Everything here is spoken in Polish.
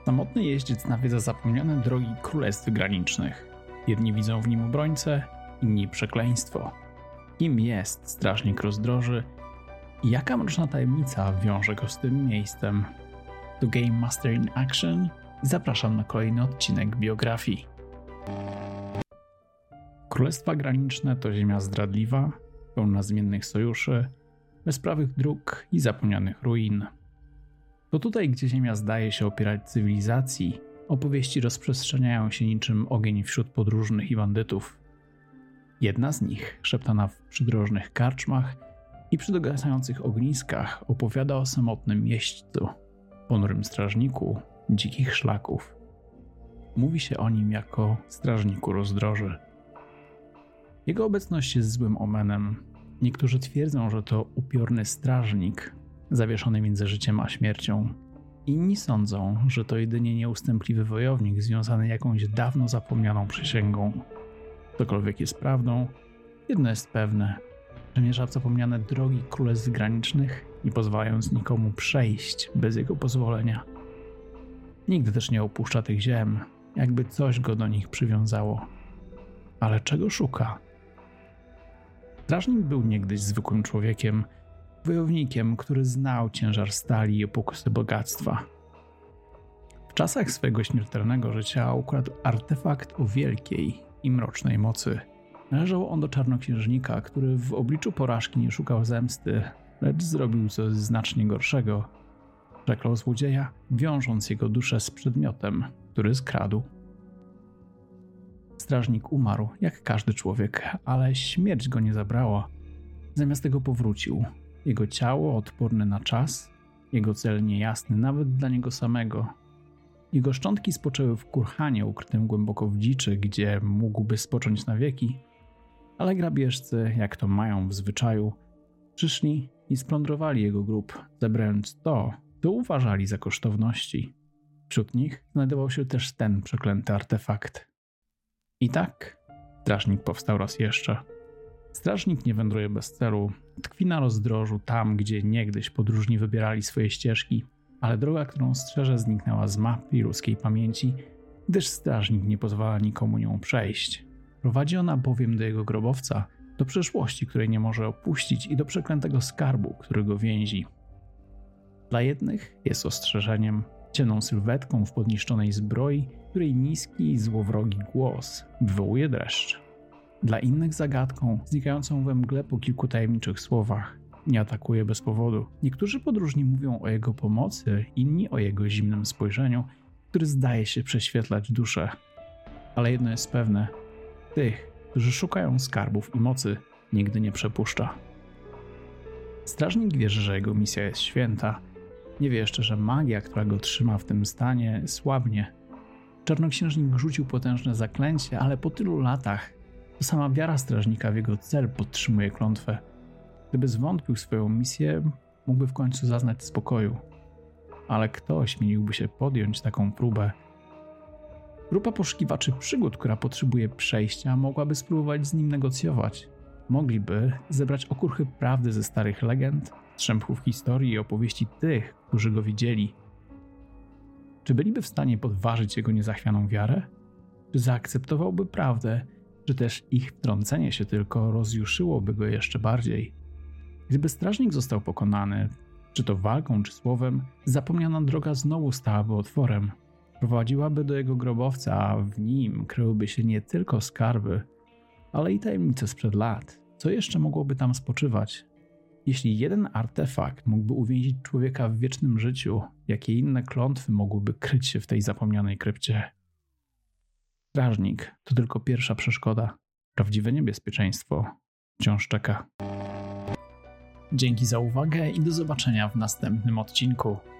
Samotny jeździec nawiedza zapomniane drogi królestw granicznych. Jedni widzą w nim obrońcę, inni przekleństwo. Kim jest strażnik rozdroży i jaka mroczna tajemnica wiąże go z tym miejscem? To Game Master in Action i zapraszam na kolejny odcinek biografii. Królestwa graniczne to ziemia zdradliwa, pełna zmiennych sojuszy, bezprawych dróg i zapomnianych ruin. To tutaj, gdzie ziemia zdaje się opierać cywilizacji, opowieści rozprzestrzeniają się niczym ogień wśród podróżnych i bandytów. Jedna z nich, szeptana w przydrożnych karczmach i przy dogasających ogniskach, opowiada o samotnym jeźdźcu, ponurym strażniku dzikich szlaków. Mówi się o nim jako strażniku rozdroży. Jego obecność jest złym omenem. Niektórzy twierdzą, że to upiorny strażnik, zawieszony między życiem a śmiercią. Inni sądzą, że to jedynie nieustępliwy wojownik związany jakąś dawno zapomnianą przysięgą. Cokolwiek jest prawdą, jedno jest pewne: przemierza zapomniane drogi królestw granicznych, nie pozwalając nikomu przejść bez jego pozwolenia. Nigdy też nie opuszcza tych ziem, jakby coś go do nich przywiązało. Ale czego szuka? Strażnik był niegdyś zwykłym człowiekiem, wojownikiem, który znał ciężar stali i pokusy bogactwa. W czasach swego śmiertelnego życia ukradł artefakt o wielkiej i mrocznej mocy. Należał on do czarnoksiężnika, który w obliczu porażki nie szukał zemsty, lecz zrobił coś znacznie gorszego. Przeklął złodzieja, wiążąc jego duszę z przedmiotem, który skradł. Strażnik umarł, jak każdy człowiek, ale śmierć go nie zabrała. Zamiast tego powrócił. Jego ciało odporne na czas, jego cel niejasny nawet dla niego samego. Jego szczątki spoczęły w kurhanie ukrytym głęboko w dziczy, gdzie mógłby spocząć na wieki, ale grabieżcy, jak to mają w zwyczaju, przyszli i splądrowali jego grób, zabrając to, co uważali za kosztowności. Wśród nich znajdował się też ten przeklęty artefakt. I tak strażnik powstał raz jeszcze. Strażnik nie wędruje bez celu, tkwi na rozdrożu tam, gdzie niegdyś podróżni wybierali swoje ścieżki, ale droga, którą strzeże, zniknęła z map i ludzkiej pamięci, gdyż strażnik nie pozwala nikomu nią przejść. Prowadzi ona bowiem do jego grobowca, do przeszłości, której nie może opuścić i do przeklętego skarbu, który go więzi. Dla jednych jest ostrzeżeniem, ciemną sylwetką w podniszczonej zbroi, której niski i złowrogi głos wywołuje dreszcz. Dla innych zagadką, znikającą we mgle po kilku tajemniczych słowach. Nie atakuje bez powodu. Niektórzy podróżni mówią o jego pomocy, inni o jego zimnym spojrzeniu, który zdaje się prześwietlać duszę. Ale jedno jest pewne: tych, którzy szukają skarbów i mocy, nigdy nie przepuszcza. Strażnik wierzy, że jego misja jest święta. Nie wie jeszcze, że magia, która go trzyma w tym stanie, słabnie. Czarnoksiężnik rzucił potężne zaklęcie, ale po tylu latach to sama wiara strażnika w jego cel podtrzymuje klątwę. Gdyby zwątpił w swoją misję, mógłby w końcu zaznać spokoju. Ale kto ośmieliłby się podjąć taką próbę? Grupa poszukiwaczy przygód, która potrzebuje przejścia, mogłaby spróbować z nim negocjować. Mogliby zebrać okruchy prawdy ze starych legend, strzępków historii i opowieści tych, którzy go widzieli. Czy byliby w stanie podważyć jego niezachwianą wiarę? Czy zaakceptowałby prawdę, że też ich wtrącenie się tylko rozjuszyłoby go jeszcze bardziej? Gdyby strażnik został pokonany, czy to walką, czy słowem, zapomniana droga znowu stałaby otworem. Prowadziłaby do jego grobowca, a w nim kryłyby się nie tylko skarby, ale i tajemnice sprzed lat. Co jeszcze mogłoby tam spoczywać? Jeśli jeden artefakt mógłby uwięzić człowieka w wiecznym życiu, jakie inne klątwy mogłyby kryć się w tej zapomnianej krypcie? Strażnik to tylko pierwsza przeszkoda. Prawdziwe niebezpieczeństwo wciąż czeka. Dzięki za uwagę i do zobaczenia w następnym odcinku.